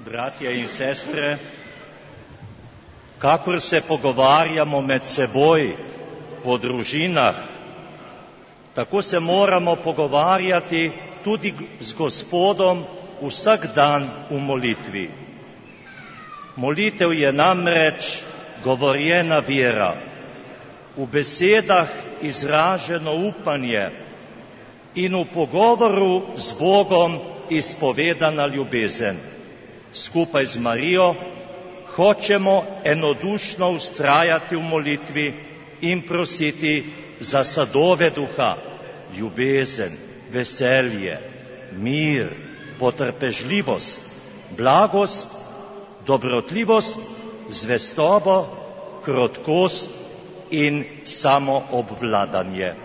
bratje in sestre, kakor se pogovarjamo med seboj po družinah, tako se moramo pogovarjati tudi z Gospodom vsak dan v molitvi. Molitev je namreč govorjena vera, v besedah izraženo upanje in v pogovoru z Bogom izpovedana ljubezen. Skupaj z Marijo hočemo enodušno vztrajati v molitvi in prositi za sadove duha, ljubezen, veselje, mir, potrpežljivost, blagost, dobrotljivost, zvestobo, krotkost in samoobvladanje.